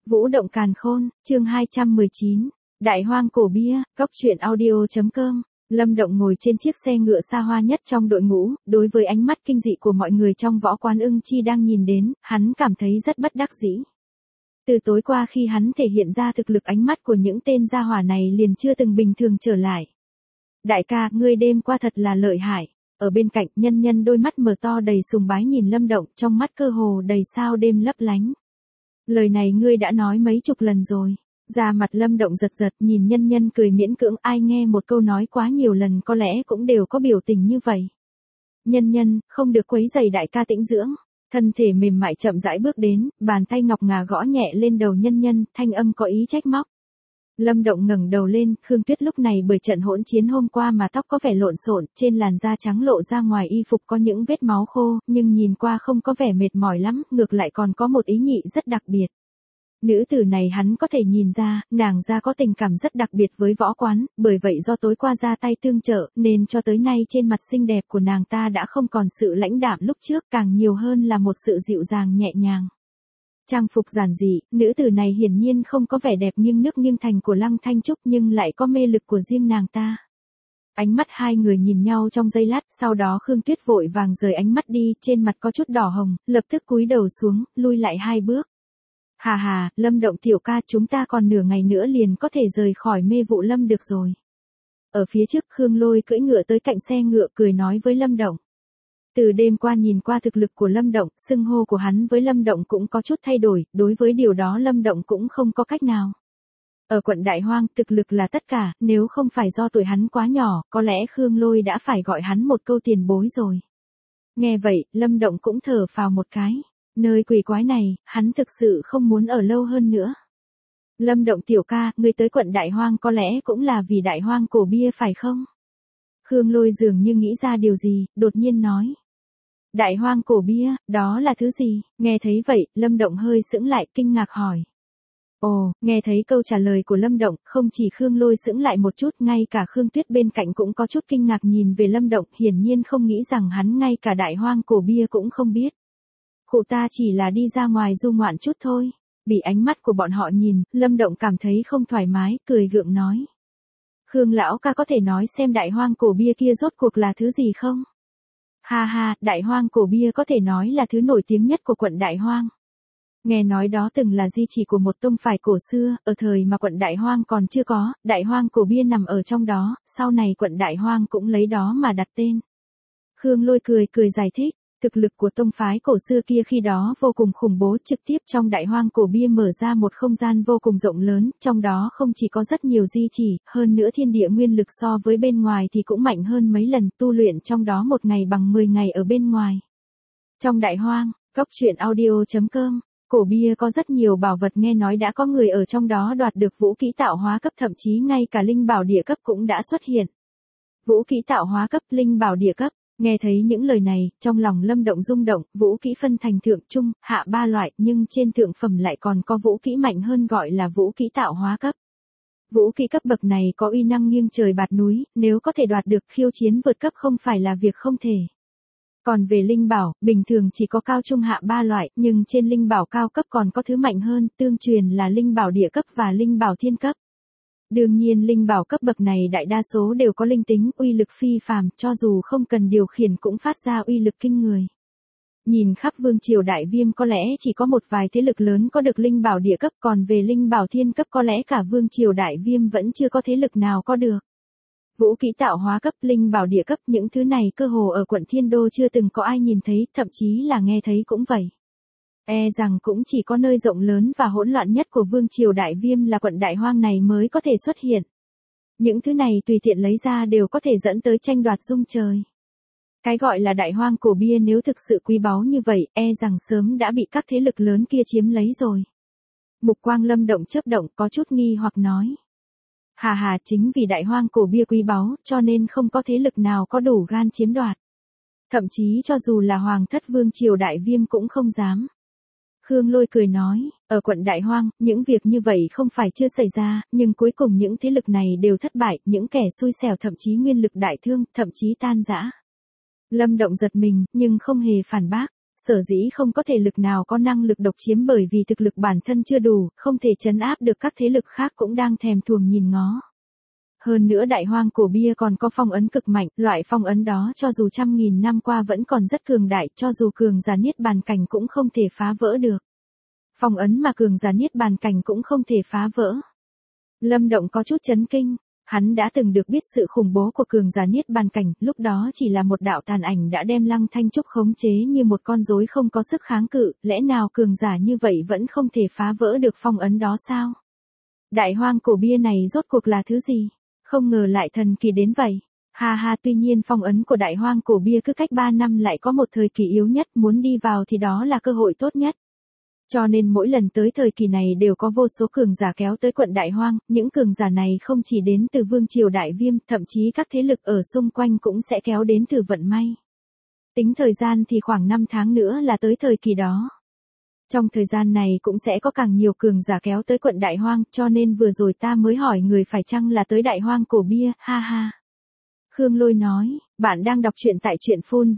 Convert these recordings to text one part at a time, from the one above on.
Vũ động càn khôn, chương 219. Đại hoang cổ bia, góc truyện audio.com. Lâm Động ngồi trên chiếc xe ngựa xa hoa nhất trong đội ngũ, đối với ánh mắt kinh dị của mọi người trong võ quán ưng chi đang nhìn đến, hắn cảm thấy rất bất đắc dĩ. Từ tối qua khi hắn thể hiện ra thực lực, ánh mắt của những tên gia hỏa này liền chưa từng bình thường trở lại. Đại ca, ngươi đêm qua thật là lợi hại. Ở bên cạnh, nhân nhân đôi mắt mở to đầy sùng bái nhìn Lâm Động, trong mắt cơ hồ đầy sao đêm lấp lánh. Lời này ngươi đã nói mấy chục lần rồi. Da mặt Lâm Động giật giật, nhìn nhân nhân cười miễn cưỡng, ai nghe một câu nói quá nhiều lần có lẽ cũng đều có biểu tình như vậy. Nhân nhân, không được quấy rầy đại ca tĩnh dưỡng. Thân thể mềm mại chậm rãi bước đến, bàn tay ngọc ngà gõ nhẹ lên đầu nhân nhân, thanh âm có ý trách móc. Lâm Động ngẩng đầu lên, Khương Tuyết lúc này bởi trận hỗn chiến hôm qua mà tóc có vẻ lộn xộn, trên làn da trắng lộ ra ngoài y phục có những vết máu khô, nhưng nhìn qua không có vẻ mệt mỏi lắm, ngược lại còn có một ý nhị rất đặc biệt. Nữ tử này hắn có thể nhìn ra, nàng ra có tình cảm rất đặc biệt với võ quán, bởi vậy do tối qua ra tay tương trợ, nên cho tới nay trên mặt xinh đẹp của nàng ta đã không còn sự lãnh đạm lúc trước, càng nhiều hơn là một sự dịu dàng nhẹ nhàng. Trang phục giản dị, nữ tử này hiển nhiên không có vẻ đẹp nghiêng nước nghiêng thành của Lăng Thanh Trúc nhưng lại có mê lực của riêng nàng ta. Ánh mắt hai người nhìn nhau trong giây lát, sau đó Khương Tuyết vội vàng rời ánh mắt đi, trên mặt có chút đỏ hồng, lập tức cúi đầu xuống, lui lại hai bước. Hà hà, Lâm Động tiểu ca, chúng ta còn nửa ngày nữa liền có thể rời khỏi mê vụ lâm được rồi. Ở phía trước Khương Lôi cưỡi ngựa tới cạnh xe ngựa cười nói với Lâm Động. Từ đêm qua nhìn qua thực lực của Lâm Động, xưng hô của hắn với Lâm Động cũng có chút thay đổi, đối với điều đó Lâm Động cũng không có cách nào. Ở quận Đại Hoang, thực lực là tất cả, nếu không phải do tuổi hắn quá nhỏ, có lẽ Khương Lôi đã phải gọi hắn một câu tiền bối rồi. Nghe vậy, Lâm Động cũng thở phào một cái. Nơi quỷ quái này, hắn thực sự không muốn ở lâu hơn nữa. Lâm Động tiểu ca, ngươi tới quận Đại Hoang có lẽ cũng là vì Đại Hoang cổ bia phải không? Khương Lôi dường như nghĩ ra điều gì, đột nhiên nói. Đại Hoang cổ bia, đó là thứ gì? Nghe thấy vậy, Lâm Động hơi sững lại, kinh ngạc hỏi. Ồ, nghe thấy câu trả lời của Lâm Động, không chỉ Khương Lôi sững lại một chút, ngay cả Khương Tuyết bên cạnh cũng có chút kinh ngạc nhìn về Lâm Động, hiển nhiên không nghĩ rằng hắn ngay cả Đại Hoang cổ bia cũng không biết. Cụ ta chỉ là đi ra ngoài du ngoạn chút thôi. Bị ánh mắt của bọn họ nhìn, Lâm Động cảm thấy không thoải mái, cười gượng nói. Khương lão ca có thể nói xem Đại Hoang cổ bia kia rốt cuộc là thứ gì không? Ha ha, Đại Hoang cổ bia có thể nói là thứ nổi tiếng nhất của quận Đại Hoang. Nghe nói đó từng là di chỉ của một tông phái cổ xưa, ở thời mà quận Đại Hoang còn chưa có, Đại Hoang cổ bia nằm ở trong đó, sau này quận Đại Hoang cũng lấy đó mà đặt tên. Khương Lôi cười giải thích. Thực lực của tông phái cổ xưa kia khi đó vô cùng khủng bố, trực tiếp trong Đại Hoang cổ bia mở ra một không gian vô cùng rộng lớn, trong đó không chỉ có rất nhiều di chỉ, hơn nữa thiên địa nguyên lực so với bên ngoài thì cũng mạnh hơn mấy lần, tu luyện trong đó một ngày bằng 10 ngày ở bên ngoài. Trong Đại Hoang, góc truyện audio.com, cổ bia có rất nhiều bảo vật, nghe nói đã có người ở trong đó đoạt được vũ kỹ tạo hóa cấp, thậm chí ngay cả linh bảo địa cấp cũng đã xuất hiện. Vũ kỹ tạo hóa cấp, linh bảo địa cấp. Nghe thấy những lời này, trong lòng Lâm Động rung động, vũ kỹ phân thành thượng trung, hạ ba loại, nhưng trên thượng phẩm lại còn có vũ kỹ mạnh hơn gọi là vũ kỹ tạo hóa cấp. Vũ kỹ cấp bậc này có uy năng nghiêng trời bạt núi, nếu có thể đoạt được khiêu chiến vượt cấp không phải là việc không thể. Còn về linh bảo, bình thường chỉ có cao trung hạ ba loại, nhưng trên linh bảo cao cấp còn có thứ mạnh hơn, tương truyền là linh bảo địa cấp và linh bảo thiên cấp. Đương nhiên linh bảo cấp bậc này đại đa số đều có linh tính, uy lực phi phàm, cho dù không cần điều khiển cũng phát ra uy lực kinh người. Nhìn khắp vương triều Đại Viêm có lẽ chỉ có một vài thế lực lớn có được linh bảo địa cấp, còn về linh bảo thiên cấp có lẽ cả vương triều Đại Viêm vẫn chưa có thế lực nào có được. Vũ kỹ tạo hóa cấp, linh bảo địa cấp, những thứ này cơ hồ ở quận Thiên Đô chưa từng có ai nhìn thấy, thậm chí là nghe thấy cũng vậy. E rằng cũng chỉ có nơi rộng lớn và hỗn loạn nhất của vương triều Đại Viêm là quận Đại Hoang này mới có thể xuất hiện. Những thứ này tùy tiện lấy ra đều có thể dẫn tới tranh đoạt rung trời. Cái gọi là Đại Hoang cổ bia nếu thực sự quý báu như vậy, e rằng sớm đã bị các thế lực lớn kia chiếm lấy rồi. Mục quang Lâm Động chớp động, có chút nghi hoặc nói. Hà hà, chính vì Đại Hoang cổ bia quý báu, cho nên không có thế lực nào có đủ gan chiếm đoạt. Thậm chí cho dù là Hoàng thất vương triều Đại Viêm cũng không dám. Khương Lôi cười nói, ở quận Đại Hoang, những việc như vậy không phải chưa xảy ra, nhưng cuối cùng những thế lực này đều thất bại, những kẻ xui xẻo thậm chí nguyên lực đại thương, thậm chí tan rã. Lâm Động giật mình, nhưng không hề phản bác. Sở dĩ không có thể lực nào có năng lực độc chiếm bởi vì thực lực bản thân chưa đủ, không thể trấn áp được các thế lực khác cũng đang thèm thuồng nhìn ngó. Hơn nữa đại hoang cổ bia còn có phong ấn cực mạnh, loại phong ấn đó cho dù trăm nghìn năm qua vẫn còn rất cường đại, cho dù cường giả niết bàn cảnh cũng không thể phá vỡ được. Phong ấn mà cường giả niết bàn cảnh cũng không thể phá vỡ. Lâm Động có chút chấn kinh, hắn đã từng được biết sự khủng bố của cường giả niết bàn cảnh, lúc đó chỉ là một đạo tàn ảnh đã đem Lăng Thanh Trúc khống chế như một con rối không có sức kháng cự, lẽ nào cường giả như vậy vẫn không thể phá vỡ được phong ấn đó sao? Đại hoang cổ bia này rốt cuộc là thứ gì? Không ngờ lại thần kỳ đến vậy. Ha ha, tuy nhiên phong ấn của đại hoang cổ bia cứ cách 3 năm lại có một thời kỳ yếu nhất, muốn đi vào thì đó là cơ hội tốt nhất. Cho nên mỗi lần tới thời kỳ này đều có vô số cường giả kéo tới quận Đại Hoang, những cường giả này không chỉ đến từ Vương Triều Đại Viêm, thậm chí các thế lực ở xung quanh cũng sẽ kéo đến từ vận may. Tính thời gian thì khoảng 5 tháng nữa là tới thời kỳ đó. Trong thời gian này cũng sẽ có càng nhiều cường giả kéo tới quận Đại Hoang, cho nên vừa rồi ta mới hỏi người phải chăng là tới Đại Hoang cổ bia, ha ha. Khương Lôi nói, bạn đang đọc truyện tại truyện phun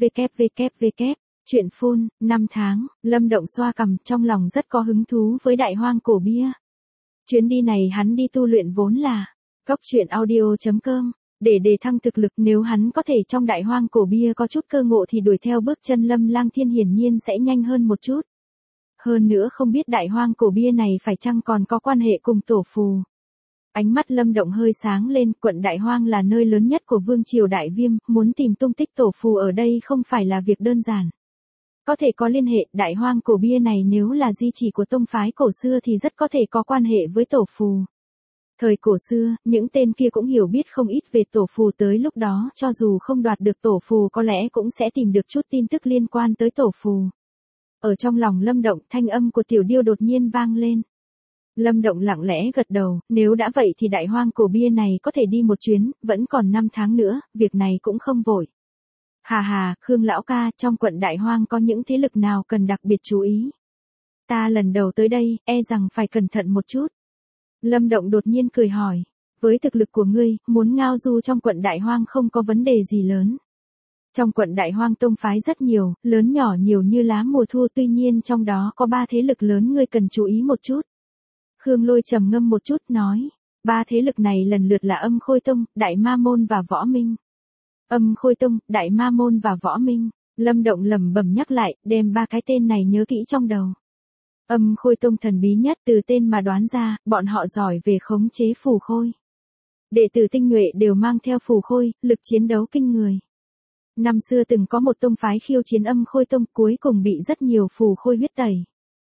www. Chuyện phun, 5 tháng, Lâm Động xoa cằm trong lòng rất có hứng thú với đại hoang cổ bia. Chuyến đi này hắn đi tu luyện vốn là Cốc Truyện Audio.com, để đề thăng thực lực nếu hắn có thể trong đại hoang cổ bia có chút cơ ngộ thì đuổi theo bước chân Lâm Lang Thiên hiển nhiên sẽ nhanh hơn một chút. Hơn nữa không biết đại hoang cổ bia này phải chăng còn có quan hệ cùng tổ phù. Ánh mắt Lâm Động hơi sáng lên, quận Đại Hoang là nơi lớn nhất của Vương Triều Đại Viêm, muốn tìm tung tích tổ phù ở đây không phải là việc đơn giản. Có thể có liên hệ, đại hoang cổ bia này nếu là di chỉ của tông phái cổ xưa thì rất có thể có quan hệ với tổ phù. Thời cổ xưa, những tên kia cũng hiểu biết không ít về tổ phù tới lúc đó, cho dù không đoạt được tổ phù có lẽ cũng sẽ tìm được chút tin tức liên quan tới tổ phù. Ở trong lòng Lâm Động, thanh âm của Tiểu Điêu đột nhiên vang lên. Lâm Động lặng lẽ gật đầu, nếu đã vậy thì đại hoang cổ bia này có thể đi một chuyến, vẫn còn 5 tháng nữa, việc này cũng không vội. Hà hà, Khương lão ca, trong quận Đại Hoang có những thế lực nào cần đặc biệt chú ý? Ta lần đầu tới đây, e rằng phải cẩn thận một chút. Lâm Động đột nhiên cười hỏi, với thực lực của ngươi, muốn ngao du trong quận Đại Hoang không có vấn đề gì lớn. Trong quận Đại Hoang tông phái rất nhiều, lớn nhỏ nhiều như lá mùa thu, tuy nhiên trong đó có 3 thế lực lớn ngươi cần chú ý một chút. Khương Lôi trầm ngâm một chút nói, 3 thế lực này lần lượt là Âm Khôi Tông, Đại Ma Môn và Võ Minh. Âm Khôi Tông, Đại Ma Môn và Võ Minh. Lâm Động lẩm bẩm nhắc lại, đem 3 cái tên này nhớ kỹ trong đầu. Âm Khôi Tông thần bí nhất, từ tên mà đoán ra, bọn họ giỏi về khống chế phù khôi. Đệ tử tinh nhuệ đều mang theo phù khôi, lực chiến đấu kinh người. Năm xưa từng có một tông phái khiêu chiến Âm Khôi Tông, cuối cùng bị rất nhiều phù khôi huyết tẩy.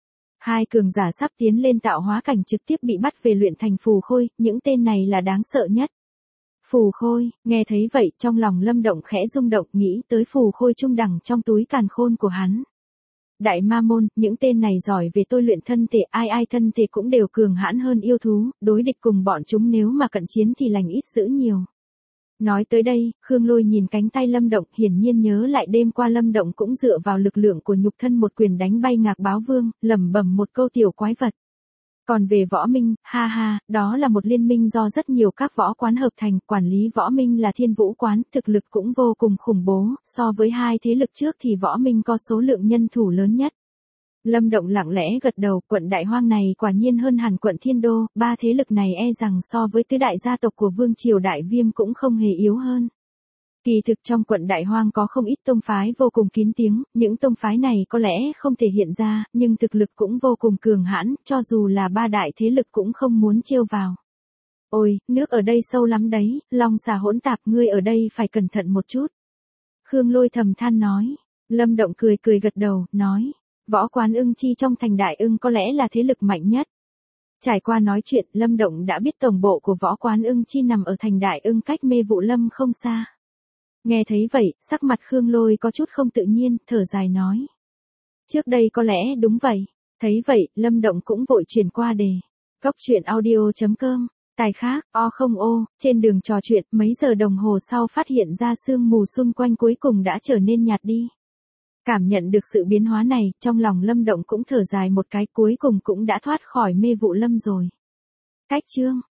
2 cường giả sắp tiến lên tạo hóa cảnh trực tiếp bị bắt về luyện thành phù khôi, những tên này là đáng sợ nhất. Phù khôi, nghe thấy vậy trong lòng Lâm Động khẽ rung động, nghĩ tới phù khôi trung đẳng trong túi càn khôn của hắn. Đại Ma Môn, những tên này giỏi về tôi luyện thân thể, ai thân thể cũng đều cường hãn hơn yêu thú, đối địch cùng bọn chúng nếu mà cận chiến thì lành ít dữ nhiều. Nói tới đây, Khương Lôi nhìn cánh tay Lâm Động, hiển nhiên nhớ lại đêm qua Lâm Động cũng dựa vào lực lượng của nhục thân một quyền đánh bay Ngạc Báo Vương, lẩm bẩm một câu tiểu quái vật. Còn về Võ Minh, ha ha, đó là một liên minh do rất nhiều các võ quán hợp thành, quản lý Võ Minh là Thiên Vũ quán, thực lực cũng vô cùng khủng bố, so với 2 thế lực trước thì Võ Minh có số lượng nhân thủ lớn nhất. Lâm Động lặng lẽ gật đầu, quận Đại Hoang này quả nhiên hơn hẳn quận Thiên Đô, 3 thế lực này e rằng so với tứ đại gia tộc của Vương Triều Đại Viêm cũng không hề yếu hơn. Kỳ thực trong quận Đại Hoang có không ít tông phái vô cùng kín tiếng, những tông phái này có lẽ không thể hiện ra, nhưng thực lực cũng vô cùng cường hãn, cho dù là 3 đại thế lực cũng không muốn trêu vào. Ôi, nước ở đây sâu lắm đấy, long xà hỗn tạp, ngươi ở đây phải cẩn thận một chút. Khương Lôi thầm than nói. Lâm Động cười cười gật đầu, nói, Võ quán Ưng Chi trong thành Đại Ưng có lẽ là thế lực mạnh nhất. Trải qua nói chuyện, Lâm Động đã biết tổng bộ của Võ quán Ưng Chi nằm ở thành Đại Ưng cách Mê Vụ Lâm không xa. Nghe thấy vậy, sắc mặt Khương Lôi có chút không tự nhiên, thở dài nói. Trước đây có lẽ đúng vậy. Thấy vậy, Lâm Động cũng vội chuyển qua đề. Cốc Truyện Audio.com. Tài khác, trên đường trò chuyện, mấy giờ đồng hồ sau phát hiện ra sương mù xung quanh cuối cùng đã trở nên nhạt đi. Cảm nhận được sự biến hóa này, trong lòng Lâm Động cũng thở dài một cái, cuối cùng cũng đã thoát khỏi Mê Vụ Lâm rồi. Cách chương.